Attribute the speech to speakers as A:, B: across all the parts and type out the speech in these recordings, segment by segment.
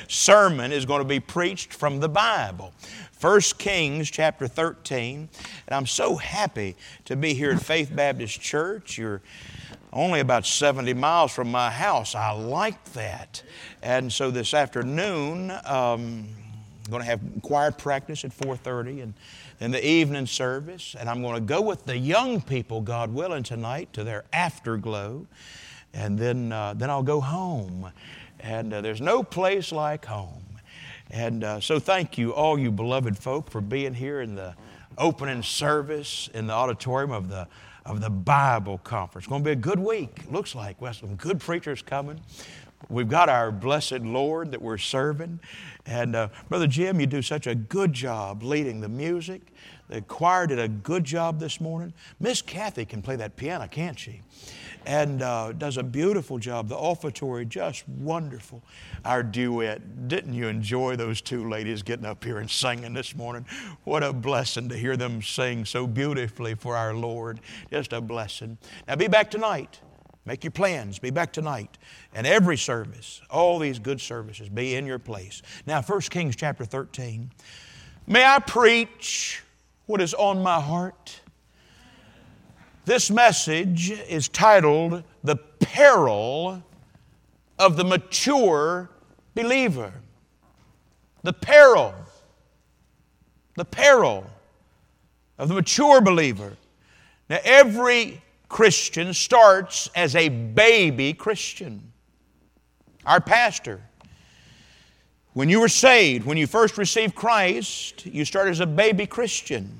A: sermon is going to be preached from the Bible. 1 Kings chapter 13. And I'm so happy to be here at Faith Baptist Church. You're only about 70 miles from my house. I like that. And so this afternoon, I'm going to have choir practice at 4:30 and then the evening service. And I'm going to go with the young people, God willing, tonight to their afterglow. And then I'll go home. And there's no place like home. And so thank you, all you beloved folk, for being here in the opening service in the auditorium of the Bible conference. It's going to be a good week. Looks like we have some good preachers coming. We've got our blessed Lord that we're serving. And Brother Jim, you do such a good job leading the music. The choir did a good job this morning. Miss Kathy can play that piano, can't she? And does a beautiful job. The offertory, just wonderful. Our duet, didn't you enjoy those two ladies getting up here and singing this morning? What a blessing to hear them sing so beautifully for our Lord. Just a blessing. Now be back tonight. Make your plans. Be back tonight. And every service, all these good services, be in your place. Now 1 Kings chapter 13. May I preach what is on my heart? This message is titled, The Peril of the Mature Believer. The peril. The peril of the mature believer. Now, every Christian starts as a baby Christian. Our pastor, when you were saved, when you first received Christ, you start as a baby Christian.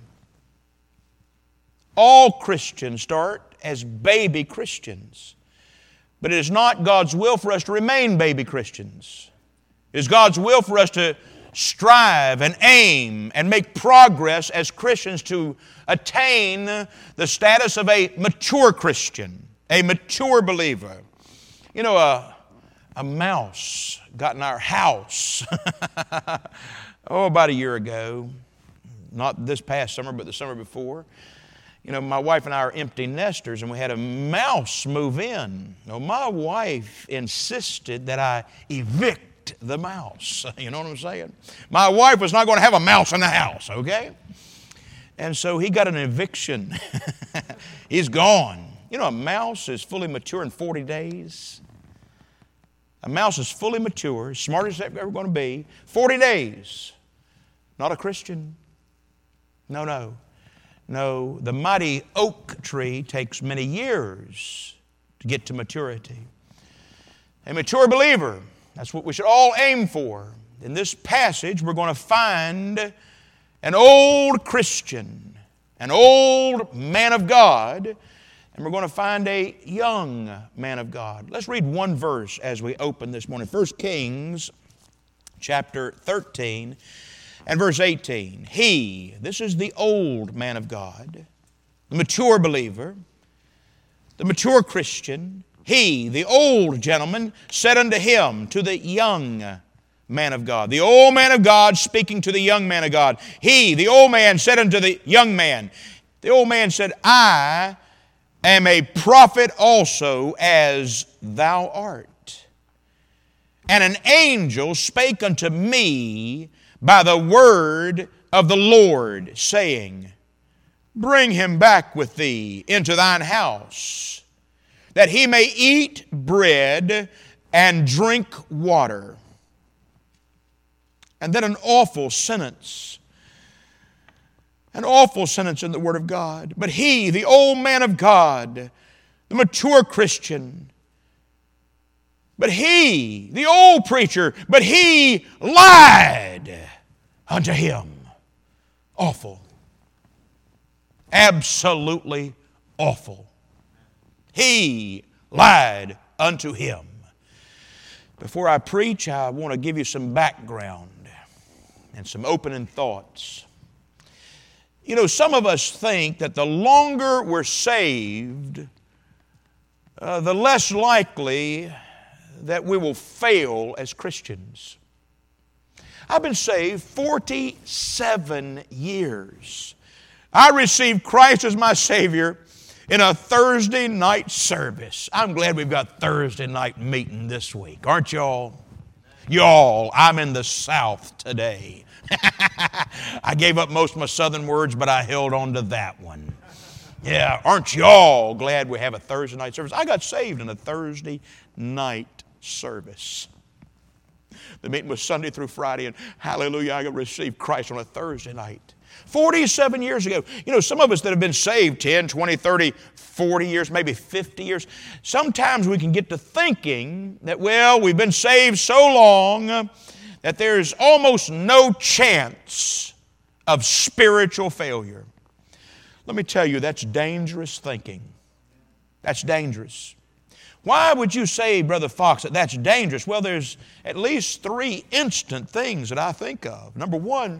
A: All Christians start as baby Christians. But it is not God's will for us to remain baby Christians. It is God's will for us to strive and aim and make progress as Christians to attain the status of a mature Christian, a mature believer. You know, a mouse got in our house about a year ago. Not this past summer, but the summer before. You know, my wife and I are empty nesters, and we had a mouse move in. Now, my wife insisted that I evict the mouse. You know what I'm saying? My wife was not going to have a mouse in the house, okay? And so he got an eviction. He's gone. You know, a mouse is fully mature in 40 days. A mouse is fully mature, as smart as it's ever going to be. 40 days. Not a Christian. No, the mighty oak tree takes many years to get to maturity. A mature believer, that's what we should all aim for. In this passage, we're going to find an old Christian, an old man of God, and we're going to find a young man of God. Let's read one verse as we open this morning. 1 Kings chapter 13. And verse 18, this is the old man of God, the mature believer, the mature Christian, the old gentleman, said unto him, to the young man of God. The old man of God speaking to the young man of God. The old man, said unto the young man, the old man said, I am a prophet also as thou art. And an angel spake unto me by the word of the Lord, saying, bring him back with thee into thine house, that he may eat bread and drink water. And then an awful sentence in the Word of God. But he, the old man of God, the mature Christian, but he, the old preacher, but he lied unto him. Awful. Absolutely awful. He lied unto him. Before I preach, I want to give you some background and some opening thoughts. You know, some of us think that the longer we're saved, the less likely that we will fail as Christians. I've been saved 47 years. I received Christ as my Savior in a Thursday night service. I'm glad we've got Thursday night meeting this week, aren't y'all? Y'all, I'm in the South today. I gave up most of my Southern words, but I held on to that one. Yeah, aren't y'all glad we have a Thursday night service? I got saved in a Thursday night service. The meeting was Sunday through Friday, and hallelujah, I received Christ on a Thursday night. 47 years ago. You know, some of us that have been saved 10, 20, 30, 40 years, maybe 50 years, sometimes we can get to thinking that, well, we've been saved so long that there's almost no chance of spiritual failure. Let me tell you, that's dangerous thinking. That's dangerous. Why would you say, Brother Fox, that that's dangerous? Well, there's at least 3 instant things that I think of. Number one,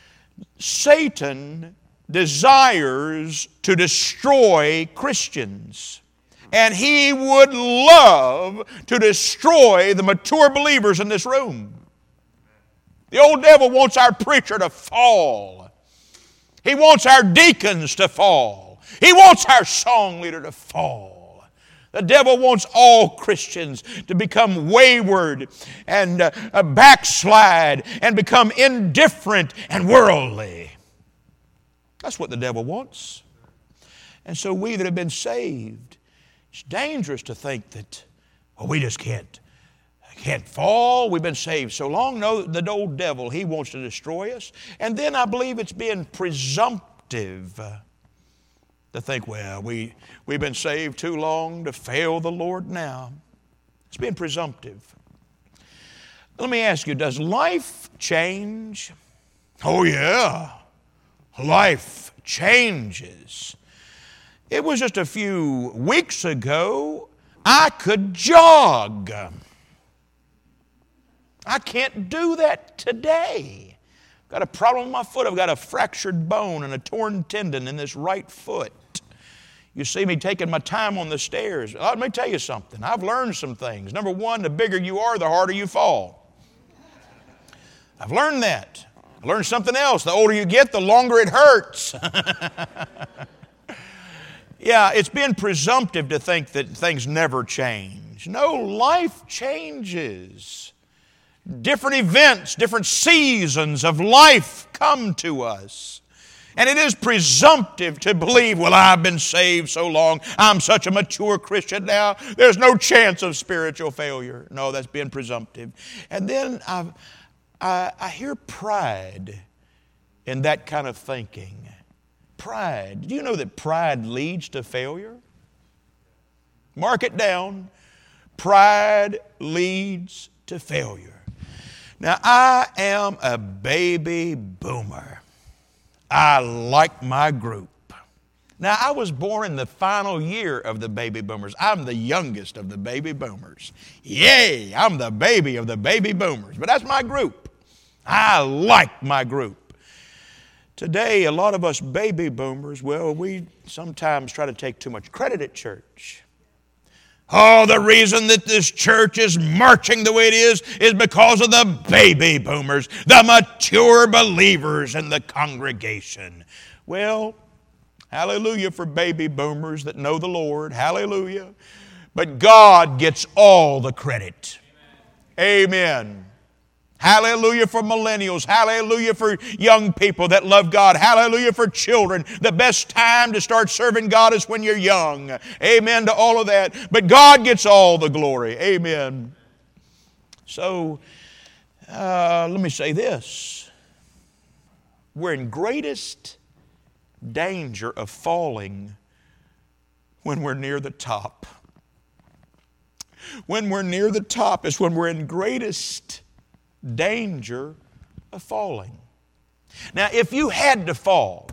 A: Satan desires to destroy Christians. And he would love to destroy the mature believers in this room. The old devil wants our preacher to fall. He wants our deacons to fall. He wants our song leader to fall. The devil wants all Christians to become wayward and backslide and become indifferent and worldly. That's what the devil wants. And so we that have been saved, it's dangerous to think that, well, we just can't fall. We've been saved so long. No, the old devil, he wants to destroy us. And then I believe it's being presumptive to think, well, we've been saved too long to fail the Lord now. It's being presumptive. Let me ask you, does life change? Oh, yeah. Life changes. It was just a few weeks ago I could jog. I can't do that today. I've got a problem with my foot. I've got a fractured bone and a torn tendon in this right foot. You see me taking my time on the stairs. Let me tell you something. I've learned some things. Number one, the bigger you are, the harder you fall. I've learned that. I learned something else. The older you get, the longer it hurts. Yeah, it's been presumptive to think that things never change. No, life changes. Different events, different seasons of life come to us. And it is presumptive to believe, well, I've been saved so long, I'm such a mature Christian now, there's no chance of spiritual failure. No, that's being presumptive. And then I hear pride in that kind of thinking. Pride. Do you know that pride leads to failure? Mark it down. Pride leads to failure. Now, I am a baby boomer. I like my group. Now, I was born in the final year of the baby boomers. I'm the youngest of the baby boomers. Yay, I'm the baby of the baby boomers. But that's my group. I like my group. Today, a lot of us baby boomers, well, we sometimes try to take too much credit at church. Oh, the reason that this church is marching the way it is because of the baby boomers, the mature believers in the congregation. Well, hallelujah for baby boomers that know the Lord. Hallelujah. But God gets all the credit. Amen. Hallelujah for millennials. Hallelujah for young people that love God. Hallelujah for children. The best time to start serving God is when you're young. Amen to all of that. But God gets all the glory. Amen. So, let me say this. We're in greatest danger of falling when we're near the top. When we're near the top is when we're in greatest danger of falling. Now, if you had to fall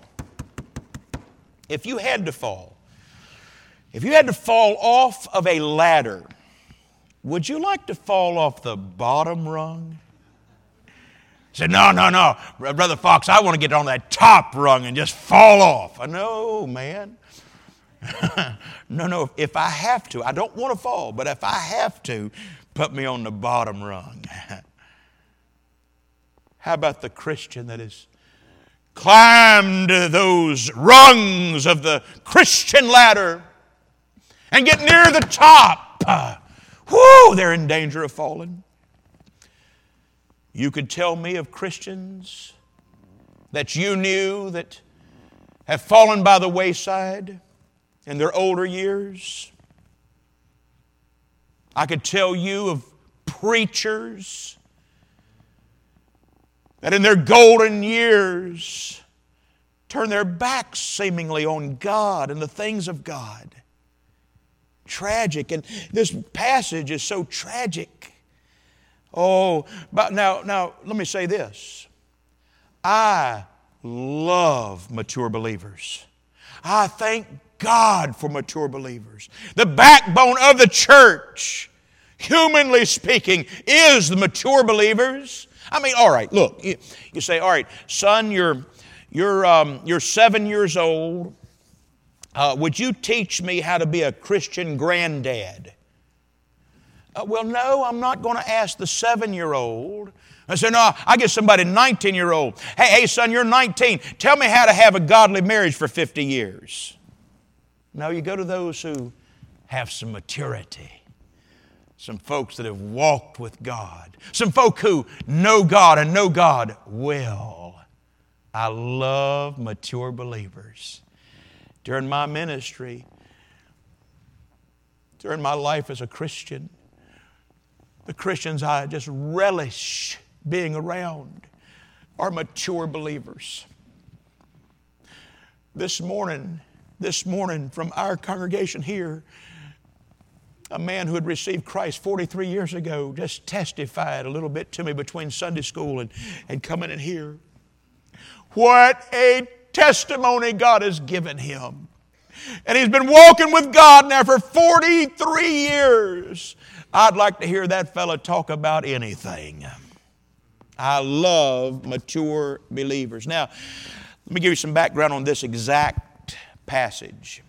A: off of a ladder, would you like to fall off the bottom rung? Say, no, Brother Fox, I want to get on that top rung and just fall off. No, man. No, if I have to, I don't want to fall, but if I have to, put me on the bottom rung. How about the Christian that has climbed those rungs of the Christian ladder and get near the top? They're in danger of falling. You could tell me of Christians that you knew that have fallen by the wayside in their older years. I could tell you of preachers that in their golden years turn their backs seemingly on God and the things of God. Tragic. And this passage is so tragic. Oh, but now let me say this. I love mature believers. I thank God for mature believers. The backbone of the church, humanly speaking, is the mature believers. I mean, all right, look, you say, all right, son, you're 7 years old. Would you teach me how to be a Christian granddad? Well, no, I'm not going to ask the 7-year-old. I said, no, I get somebody 19-year-old. Hey, son, you're 19. Tell me how to have a godly marriage for 50 years. No, you go to those who have some maturity. Some folks that have walked with God. Some folk who know God and know God well. I love mature believers. During my ministry, during my life as a Christian, the Christians I just relish being around are mature believers. This morning from our congregation here, a man who had received Christ 43 years ago just testified a little bit to me between Sunday school and coming in here. What a testimony God has given him. And he's been walking with God now for 43 years. I'd like to hear that fella talk about anything. I love mature believers. Now, let me give you some background on this exact passage.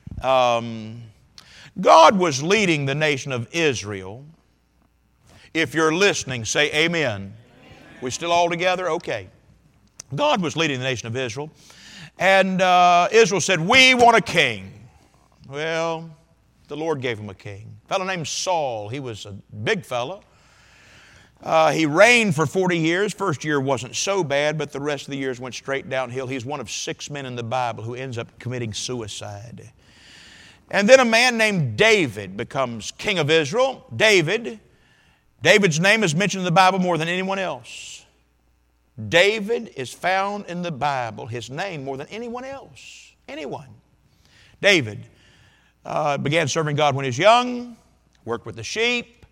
A: God was leading the nation of Israel. If you're listening, say amen. Amen. We still all together? Okay. God was leading the nation of Israel. And Israel said, we want a king. Well, the Lord gave him a king. A fellow named Saul. He was a big fellow. He reigned for 40 years. First year wasn't so bad, but the rest of the years went straight downhill. He's one of 6 men in the Bible who ends up committing suicide. And then a man named David becomes king of Israel. David's name is mentioned in the Bible more than anyone else. David is found in the Bible, his name, more than anyone else. Anyone. David began serving God when he was young, worked with the sheep,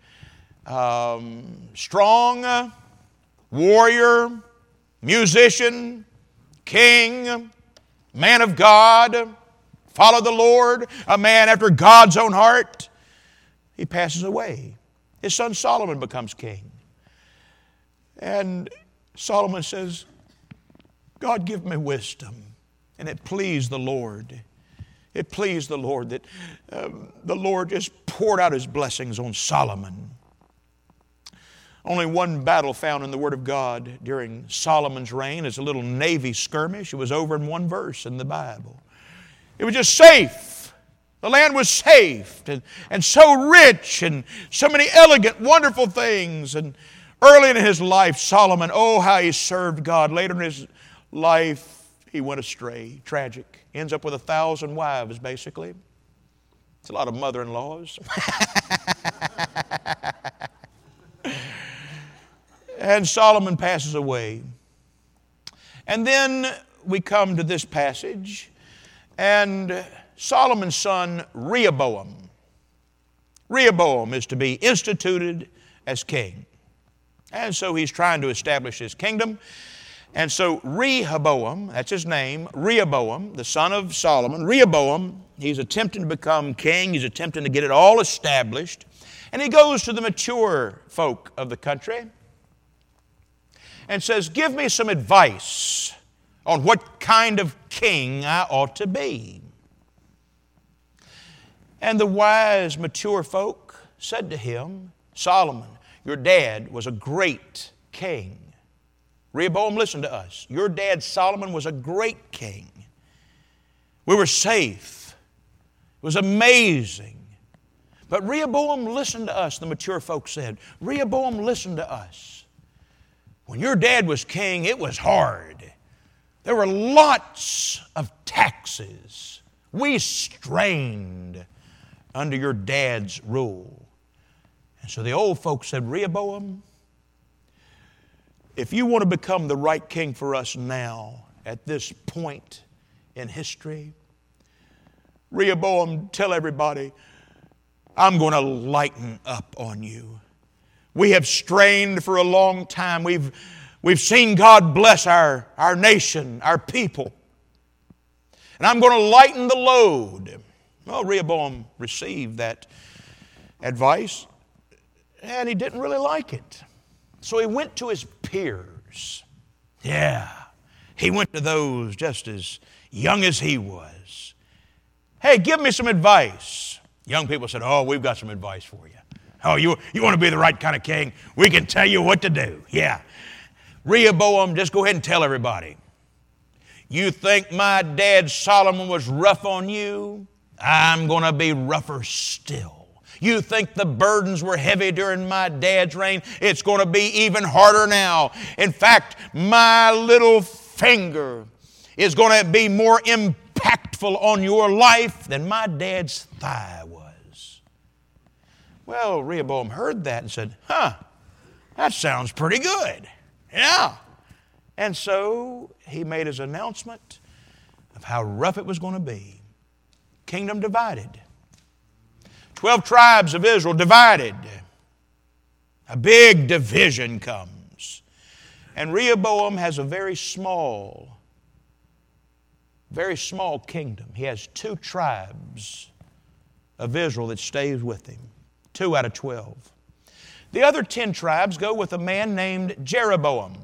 A: strong, warrior, musician, king, man of God, followed the Lord, a man after God's own heart. He passes away. His son Solomon becomes king. And Solomon says, God, give me wisdom. And it pleased the Lord. It pleased the Lord that the Lord just poured out His blessings on Solomon. Only one battle found in the Word of God during Solomon's reign is a little navy skirmish. It was over in one verse in the Bible. It was just safe. The land was safe and so rich and so many elegant, wonderful things. And early in his life, Solomon, oh, how he served God. Later in his life, he went astray. Tragic. He ends up with 1,000 wives, basically. It's a lot of mother-in-laws. And Solomon passes away. And then we come to this passage, and Solomon's son Rehoboam. Rehoboam is to be instituted as king. And so he's trying to establish his kingdom. And so Rehoboam, that's his name, Rehoboam, the son of Solomon, Rehoboam, he's attempting to become king. He's attempting to get it all established. And he goes to the mature folk of the country and says, give me some advice on what kind of king I ought to be. And the wise, mature folk said to him, Solomon, your dad was a great king. Rehoboam, listen to us. Your dad Solomon was a great king. We were safe. It was amazing. But Rehoboam, listen to us, the mature folk said. Rehoboam, listen to us. When your dad was king, it was hard. There were lots of taxes. We strained under your dad's rule. And so the old folks said, Rehoboam, if you want to become the right king for us now, at this point in history, Rehoboam, tell everybody, I'm going to lighten up on you. We have strained for a long time. We've seen God bless our nation, our people. And I'm going to lighten the load. Well, Rehoboam received that advice, and he didn't really like it. So he went to his peers. Yeah, he went to those just as young as he was. Hey, give me some advice. Young people said, oh, we've got some advice for you. Oh, you want to be the right kind of king? We can tell you what to do. Yeah. Rehoboam, just go ahead and tell everybody. You think my dad Solomon was rough on you? I'm going to be rougher still. You think the burdens were heavy during my dad's reign? It's going to be even harder now. In fact, my little finger is going to be more impactful on your life than my dad's thigh was. Well, Rehoboam heard that and said, that sounds pretty good. Yeah. And so he made his announcement of how rough it was going to be. Kingdom divided. 12 tribes of Israel divided. A big division comes. And Rehoboam has a very small kingdom. He has 2 tribes of Israel that stays with him. 2 out of 12. The other 10 tribes go with a man named Jeroboam.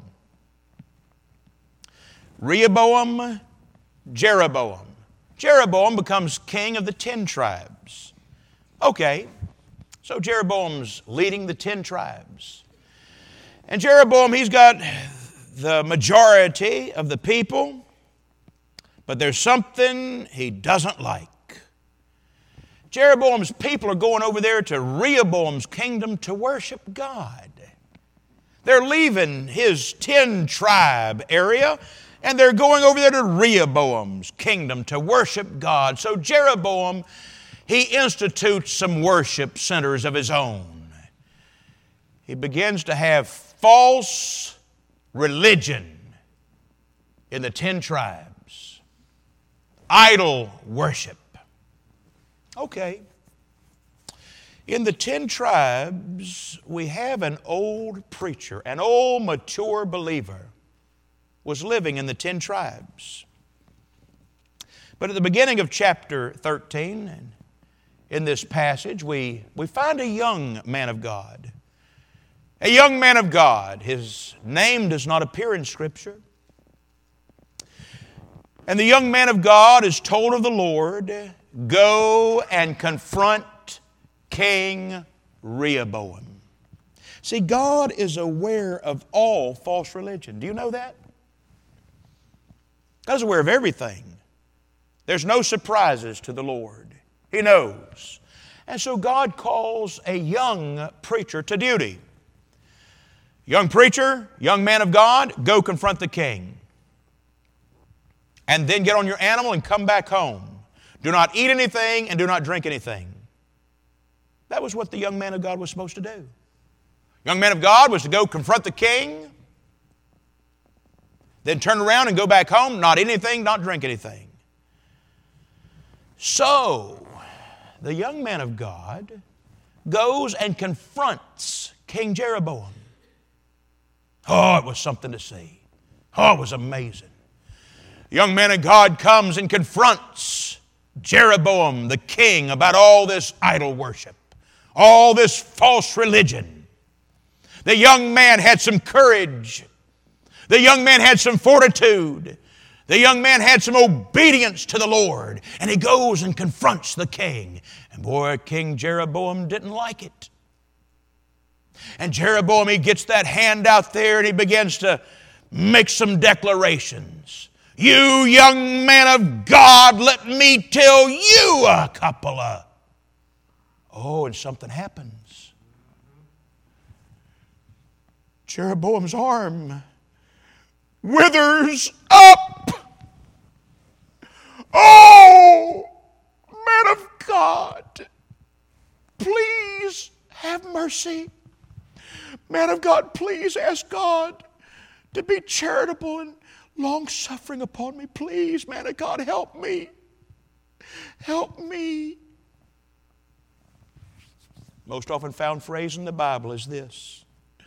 A: Rehoboam, Jeroboam. Jeroboam becomes king of the 10 tribes. Okay, so Jeroboam's leading the 10 tribes. And Jeroboam, he's got the majority of the people, but there's something he doesn't like. Jeroboam's people are going over there to Rehoboam's kingdom to worship God. They're leaving his 10-tribe area, and they're going over there to Rehoboam's kingdom to worship God. So Jeroboam, he institutes some worship centers of his own. He begins to have false religion in the 10 tribes. Idol worship. Okay. In the 10 tribes, we have an old preacher, an old mature believer was living in the 10 tribes. But at the beginning of chapter 13, in this passage, we find a young man of God. A young man of God. His name does not appear in Scripture. And the young man of God is told of the Lord, go and confront King Rehoboam. See, God is aware of all false religion. Do you know that? God's aware of everything. There's no surprises to the Lord. He knows. And so God calls a young preacher to duty. Young preacher, young man of God, go confront the king. And then get on your animal and come back home. Do not eat anything and do not drink anything. That was what the young man of God was supposed to do. Young man of God was to go confront the king, then turn around and go back home, not eat anything, not drink anything. So, the young man of God goes and confronts King Jeroboam. Oh, it was something to see. Oh, it was amazing. The young man of God comes and confronts Jeroboam, the king, about all this idol worship, all this false religion. The young man had some courage. The young man had some fortitude. The young man had some obedience to the Lord. And he goes and confronts the king. And boy, King Jeroboam didn't like it. And Jeroboam, he gets that hand out there and he begins to make some declarations. You young man of God, let me tell you a couple of... Oh, and something happens. Jeroboam's arm withers up. Oh, man of God, please have mercy. Man of God, please ask God to be charitable and long-suffering upon me. Please, man of God, help me. Help me. Most often found phrase in the Bible is this: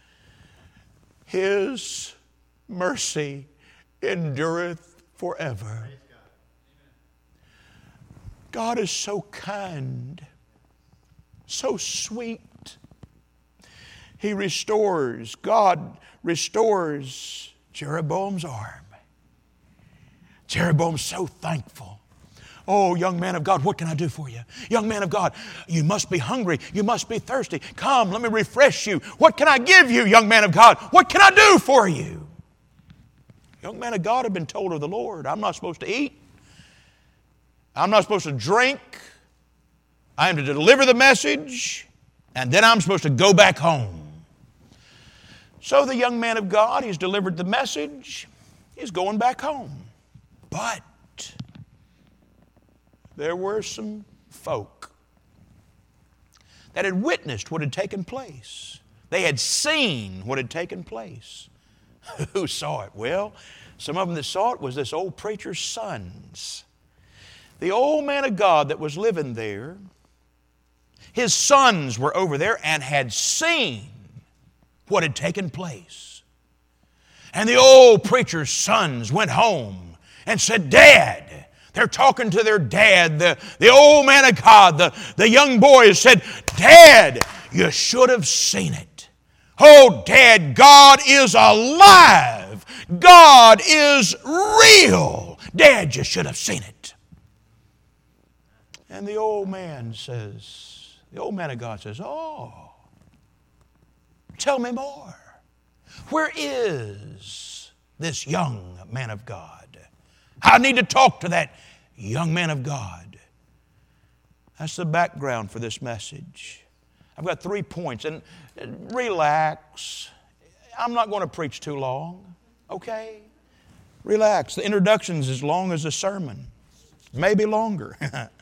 A: His mercy endureth forever. God is so kind, so sweet. He restores. God restores Jeroboam's arm. Jeroboam's so thankful. Oh, young man of God, what can I do for you? Young man of God, you must be hungry. You must be thirsty. Come, let me refresh you. What can I give you, young man of God? What can I do for you? Young man of God had been told of the Lord, I'm not supposed to eat. I'm not supposed to drink. I am to deliver the message, and then I'm supposed to go back home. So the young man of God, he's delivered the message. He's going back home. But there were some folk that had witnessed what had taken place. They had seen what had taken place. Who saw it? Well, some of them that saw it was this old preacher's sons. The old man of God that was living there, his sons were over there and had seen what had taken place. And the old preacher's sons went home and said, Dad, they're talking to their dad, the old man of God, the young boys said, Dad, you should have seen it. Oh, Dad, God is alive. God is real. Dad, you should have seen it. And the old man of God says, oh, tell me more. Where is this young man of God? I need to talk to that young man of God. That's the background for this message. I've got 3 points, and relax. I'm not going to preach too long, okay? Relax. The introduction's as long as the sermon, maybe longer.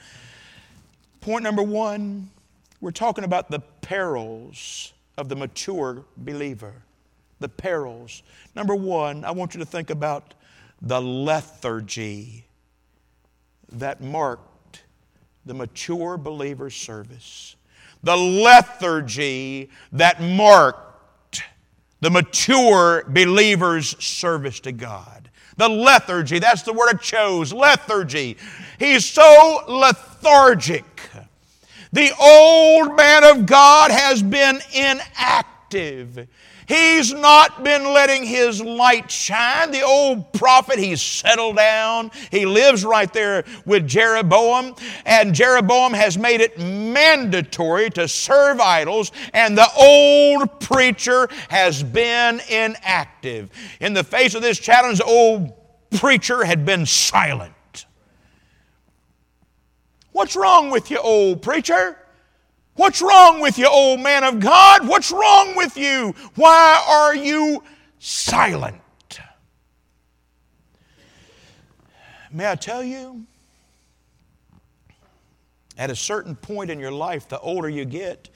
A: Point number 1, we're talking about the perils of the mature believer. The perils. Number 1, I want you to think about the lethargy that marked the mature believer's service. The lethargy that marked the mature believer's service to God. The lethargy, that's the word I chose, lethargy. He's so lethargic. The old man of God has been inactive. He's not been letting his light shine. The old prophet, he's settled down. He lives right there with Jeroboam. And Jeroboam has made it mandatory to serve idols. And the old preacher has been inactive. In the face of this challenge, the old preacher had been silent. What's wrong with you, old preacher? What's wrong with you, old man of God? What's wrong with you? Why are you silent? May I tell you, at a certain point in your life, the older you get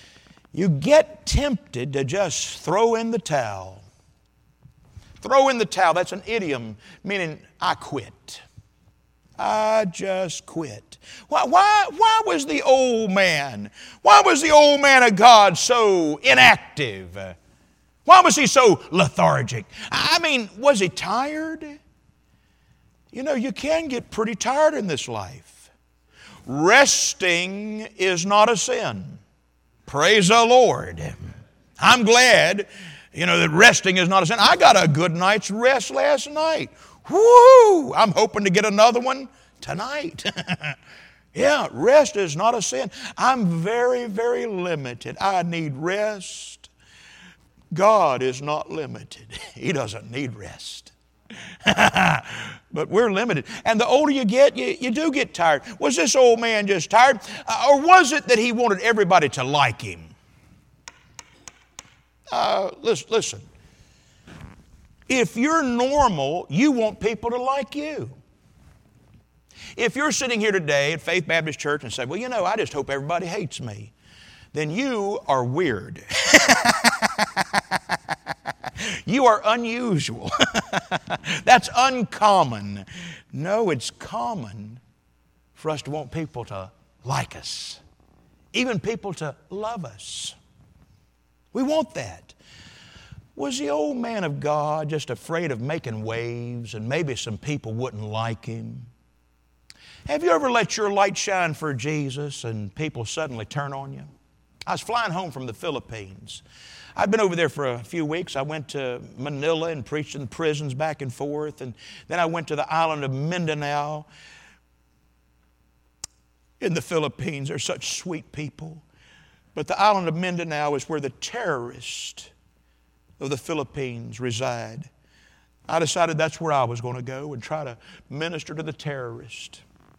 A: tempted to just throw in the towel. Throw in the towel, that's an idiom meaning I quit. I just quit. Why was the old man of God so inactive? Why was he so lethargic? I mean, was he tired? You know, you can get pretty tired in this life. Resting is not a sin. Praise the Lord. I'm glad, that resting is not a sin. I got a good night's rest last night. Woo! I'm hoping to get another one tonight. Yeah, rest is not a sin. I'm very, very limited. I need rest. God is not limited. He doesn't need rest. But we're limited. And the older you get, you do get tired. Was this old man just tired? Or was it that he wanted everybody to like him? Listen. If you're normal, you want people to like you. If you're sitting here today at Faith Baptist Church and say, well, you know, I just hope everybody hates me, then you are weird. You are unusual. That's uncommon. No, it's common for us to want people to like us, even people to love us. We want that. Was the old man of God just afraid of making waves and maybe some people wouldn't like him? Have you ever let your light shine for Jesus and people suddenly turn on you? I was flying home from the Philippines. I'd been over there for a few weeks. I went to Manila and preached in prisons back and forth. And then I went to the island of Mindanao in the Philippines. They're such sweet people. But the island of Mindanao is where the terrorists of the Philippines reside. I decided that's where I was going to go and try to minister to the terrorists.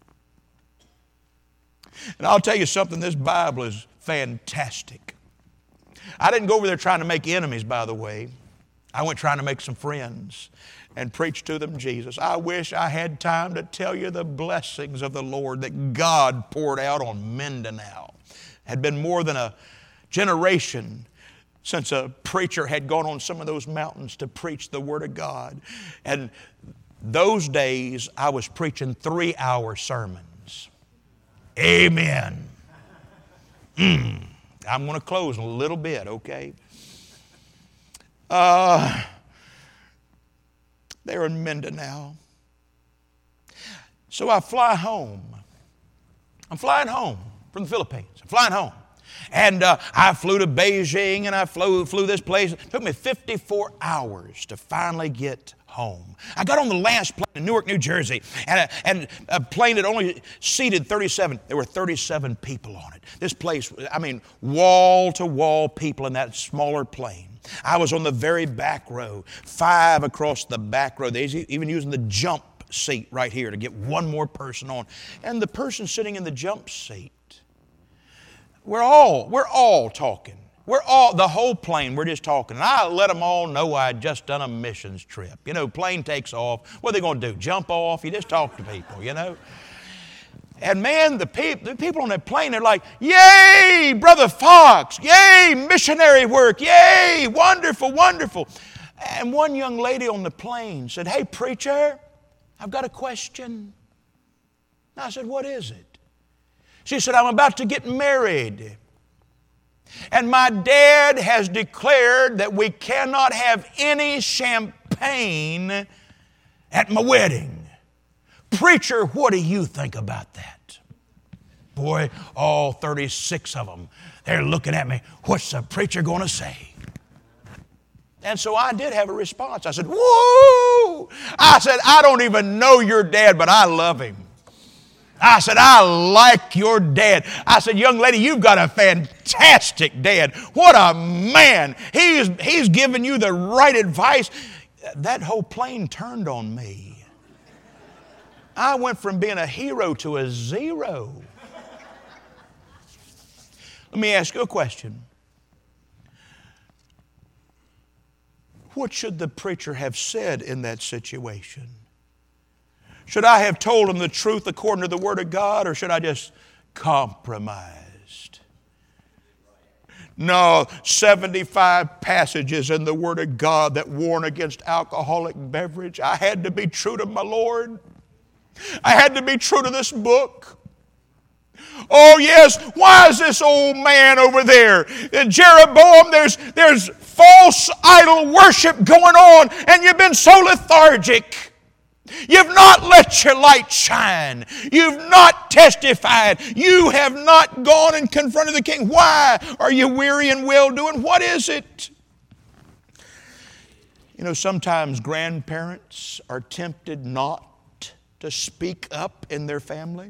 A: And I'll tell you something, this Bible is fantastic. I didn't go over there trying to make enemies, by the way. I went trying to make some friends and preach to them Jesus. I wish I had time to tell you the blessings of the Lord that God poured out on Mindanao. It had been more than a generation since a preacher had gone on some of those mountains to preach the Word of God. And those days I was preaching 3-hour sermons. Amen. I'm going to close in a little bit, okay? They're in Mindanao. So I fly home. I'm flying home from the Philippines. I'm flying home. And I flew to Beijing and I flew this place. It took me 54 hours to finally get home. I got on the last plane in Newark, New Jersey, and a plane that only seated 37. There were 37 people on it. This place, I mean, wall-to-wall people in that smaller plane. I was on the very back row, 5 across the back row. They even using the jump seat right here to get one more person on. And the person sitting in the jump seat, we're all talking. The whole plane, we're just talking. And I let them all know I had just done a missions trip. You know, plane takes off. What are they going to do? Jump off? You just talk to people, you know. And man, the people on that plane, they're like, yay, Brother Fox. Yay, missionary work. Yay, wonderful, wonderful. And one young lady on the plane said, hey, preacher, I've got a question. And I said, what is it? She said, I'm about to get married. And my dad has declared that we cannot have any champagne at my wedding. Preacher, what do you think about that? Boy, all 36 of them, they're looking at me. What's the preacher going to say? And so I did have a response. I said, woo! I said, I don't even know your dad, but I love him. I said, I like your dad. I said, young lady, you've got a fantastic dad. What a man. He's giving you the right advice. That whole plane turned on me. I went from being a hero to a zero. Let me ask you a question. What should the preacher have said in that situation? Should I have told him the truth according to the Word of God, or should I just compromised? No, 75 passages in the Word of God that warn against alcoholic beverage. I had to be true to my Lord. I had to be true to this book. Oh yes, why is this old man over there? Jeroboam, there's false idol worship going on, and you've been so lethargic. You've not let your light shine. You've not testified. You have not gone and confronted the king. Why are you weary and well-doing? What is it? You know, sometimes grandparents are tempted not to speak up in their family.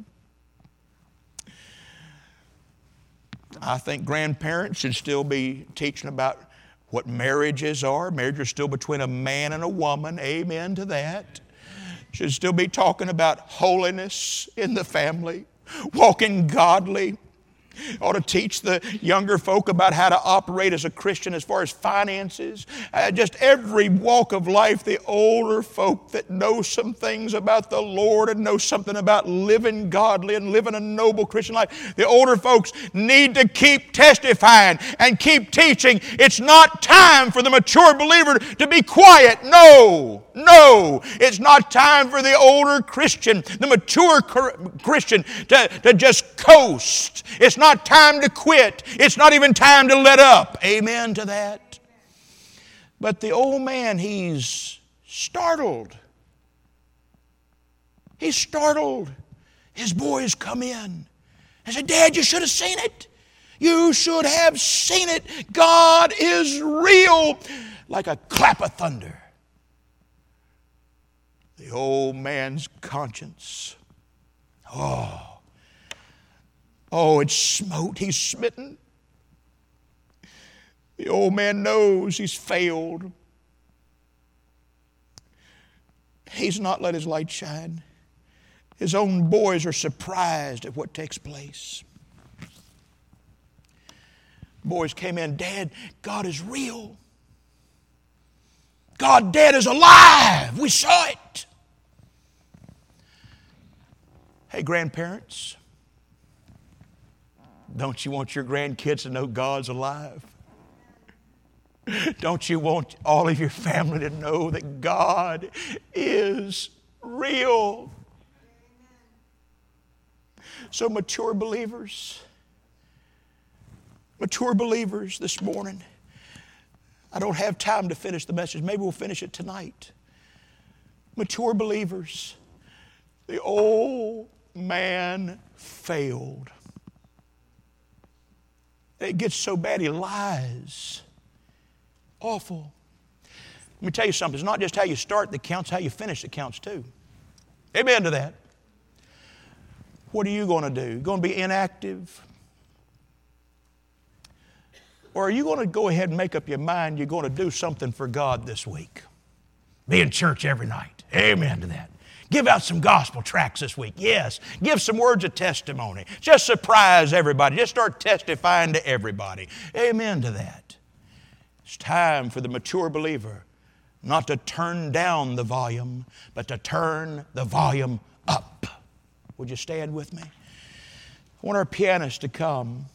A: I think grandparents should still be teaching about what marriages are. Marriage is still between a man and a woman. Amen to that. Should still be talking about holiness in the family, walking godly. Ought to teach the younger folk about how to operate as a Christian as far as finances. Just every walk of life, the older folk that know some things about the Lord and know something about living godly and living a noble Christian life. The older folks need to keep testifying and keep teaching. It's not time for the mature believer to be quiet. No. It's not time for the older Christian, the mature Christian to just coast. It's not time to quit. It's not even time to let up. Amen to that. But the old man, he's startled. He's startled. His boys come in and say, Dad, you should have seen it. You should have seen it. God is real. Like a clap of thunder. The old man's conscience. Oh, it smote. He's smitten. The old man knows he's failed. He's not let his light shine. His own boys are surprised at what takes place. Boys came in, Dad, God is real. God, Dad, is alive. We saw it. Hey, grandparents, don't you want your grandkids to know God's alive? Don't you want all of your family to know that God is real? So mature believers this morning, I don't have time to finish the message. Maybe we'll finish it tonight. Mature believers, the old man failed. It gets so bad he lies. Awful. Let me tell you something. It's not just how you start that counts, how you finish that counts too. Amen to that. What are you going to do? You going to be inactive? Or are you going to go ahead and make up your mind you're going to do something for God this week? Be in church every night. Amen to that. Give out some gospel tracts this week. Yes. Give some words of testimony. Just surprise everybody. Just start testifying to everybody. Amen to that. It's time for the mature believer not to turn down the volume, but to turn the volume up. Would you stand with me? I want our pianist to come.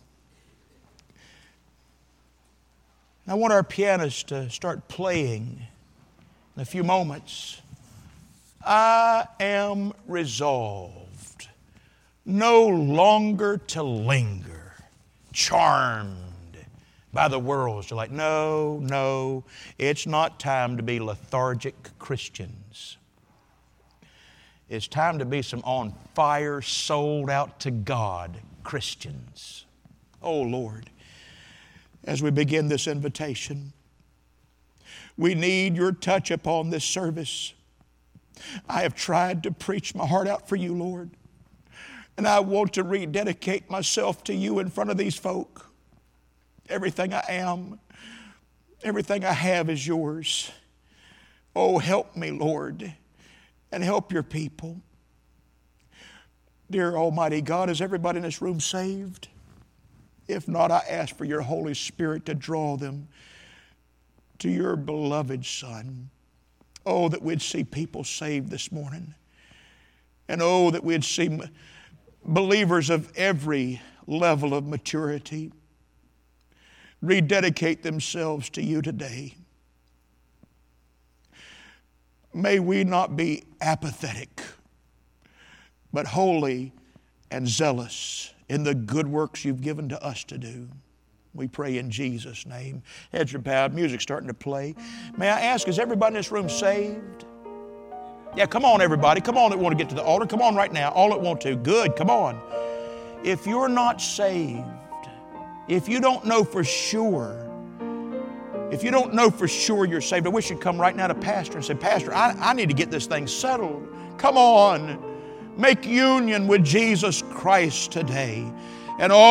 A: I want our pianist to start playing in a few moments. I am resolved no longer to linger, charmed by the world. So like, no, it's not time to be lethargic Christians. It's time to be some on fire, sold out to God Christians. Oh, Lord, as we begin this invitation, we need your touch upon this service. I have tried to preach my heart out for you, Lord, and I want to rededicate myself to you in front of these folk. Everything I am, everything I have is yours. Oh, help me, Lord, and help your people. Dear Almighty God, is everybody in this room saved? If not, I ask for your Holy Spirit to draw them to your beloved Son. Oh, that we'd see people saved this morning. And oh, that we'd see believers of every level of maturity rededicate themselves to you today. May we not be apathetic, but holy and zealous in the good works you've given to us to do. We pray in Jesus' name. Heads are bowed, music's starting to play. May I ask, is everybody in this room saved? Yeah, come on everybody. Come on that want to get to the altar. Come on right now. All that want to. Good, come on. If you're not saved, if you don't know for sure you're saved, I wish you'd come right now to Pastor and say, Pastor, I need to get this thing settled. Come on. Make union with Jesus Christ today. And all